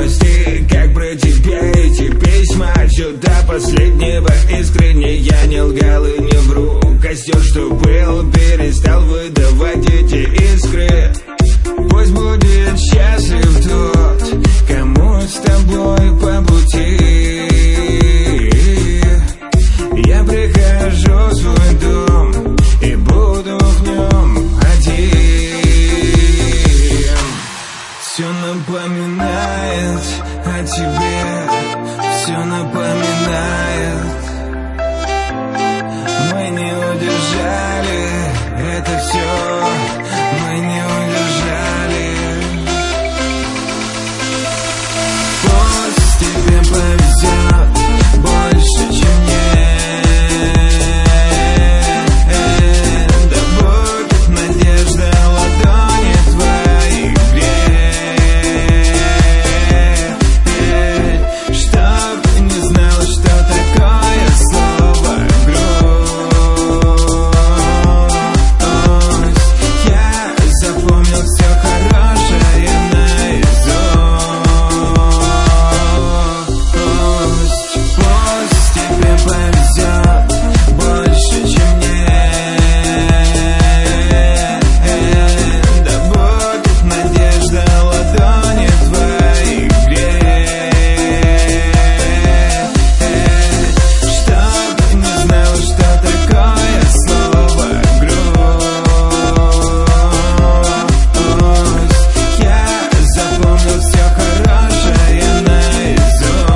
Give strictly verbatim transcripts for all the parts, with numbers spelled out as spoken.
новости, как про тебя эти письма. До последнего искренне я не лгал и не вру. Костер, что был, перестал выдавать эти искры. Пусть будет счастлив тот, кому с тобой по пути. Я прихожу в свой дом и буду в нем один. Все напоминает о тебе, все напоминает. Мы не удержали это все, мы не удержали. Пусть тебе повезет больше, чем мне. Да будет надежда в ладони твоих грех. Чтоб не знала, что такое слово грусть. Я запомнил все хорошее наизусть. Пусть тебе повезет больше, чем мне. Да будет надежда в ладони твоих грех. Чтоб не знала, что такое слово грусть. Я запомнил все хорошее наизусть.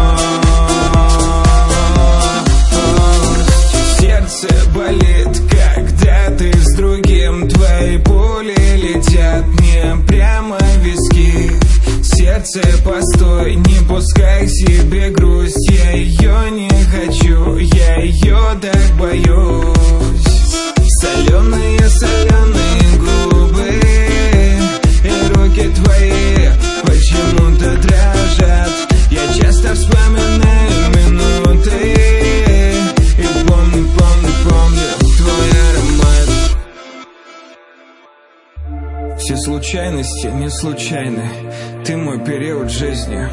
Сердце болит, когда ты с другим. Твои пули летят мне прямо в виски. Сердце, постой, не пускай себе грусть. Я ее не хочу, я ее так боюсь. Соленые, соленые губы и руки твои почему-то дрожат. Я часто вспоминаю минуты и помню, помню, помню твой аромат. Все случайности не случайны. Ты мой период жизни.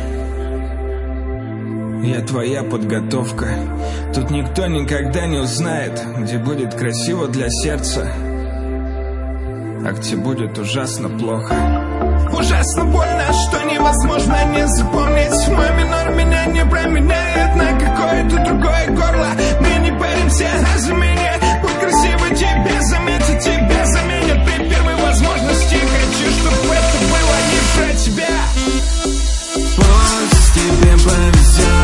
Я твоя подготовка. Тут никто никогда не узнает, где будет красиво для сердца, а где будет ужасно плохо. Ужасно больно, что невозможно не запомнить. Мой минор меня не променяет на какое-то другое горло. Мы не паримся о замене. Будь красивой, тебе заметят, тебя заменят при первой возможности. Хочу, чтобы это было не про тебя. Пусть тебе повезет